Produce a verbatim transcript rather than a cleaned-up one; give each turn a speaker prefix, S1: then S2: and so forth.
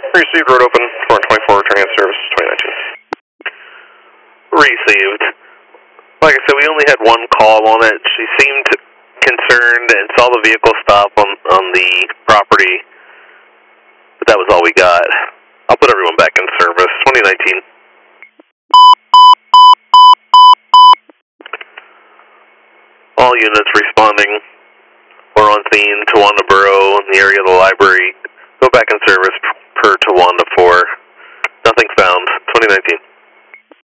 S1: Received, road open, four twenty-four, returning on service, twenty nineteen. Received. Like I said, we only had one call on it. She seemed concerned and saw the vehicle stop on, on the property, but that was all we got. I'll put everyone back in service, twenty nineteen. All units responding or on scene, Tawanda Borough, in the area of the library, go back in service per Tawanda four. Nothing found, twenty nineteen.